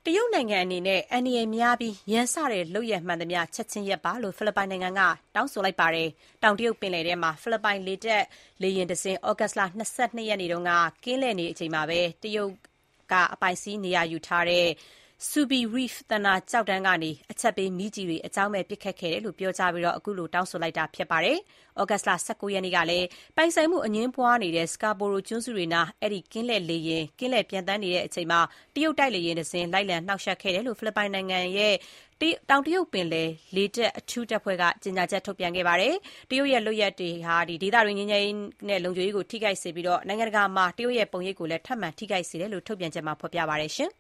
တရုတ်နိုင်ငံအနေနဲ့အန္တရာယ်များပြီးရန်စတဲ့လုပ်ရပ်မှန်သမျှချက်ချင်းရပ်ပါလို့ဖိလစ်ပိုင်နိုင်ငံကတောင်းဆိုလိုက်ပါတယ်။တောင်တရုတ်ပင်လယ်ထဲမှာဖိလစ်ပိုင်လေတပ်လေယာဉ်တစင်းဩဂတ်စ်လ ၂၂ ရက်နေ့ကကင်းလှည့်နေချိန်မှာပဲတရုတ်ကအပိုင်စီးနေရာယူထားတဲ့ Subi Reef သန္တာကျောက်တန်းကနေအချက်ပေးမီးကျည်တွေအကြောင်းမဲ့ပစ်ခတ်ခဲ့တယ်လို့ပြောကြားပြီးအခုလိုတောင်းဆိုလိုက်တာဖြစ်ပါတယ်။ဩဂတ်စ်လ ၁၉ ရက်နေ့ကလည်းပိုင်ဆိုင်မှုအငြင်းပွားနေတဲ့ Scarborough ကျွန်းစုတွေနားအဲ့ဒီကင်းလှည့်လေယာဉ်ကင်းလှည့်ပျံသန်းနေတဲ့အချိန်မှာတရုတ်တိုက်လေယာဉ်တစင်းလိုက်လံနှောက်ယှက်ခဲ့တယ်လို့ဖိလစ်ပိုင်နိုင်ငံရဲ့တောင်တရုတ်ပင်လယ်လေတပ်အထူးတပ်ဖွဲ့ကကြေညာချက်ထုတ်ပြန်ခဲ့ပါတယ်။တရုတ်ရဲ့လုပ်ရပ်တွေဟာဒေသတွင်းငြိမ်းချမ်းရေးနဲ့လုံခြုံရေးကိုထိခိုက်စေပြီးနိုင်ငံတကာမှာတရုတ်ရဲ့ပုံရိပ်ကိုလည်းထပ်မံထိခိုက်စေတယ်လို့ထုတ်ပြန်ချက်မှာဖော်ပြပါတယ်။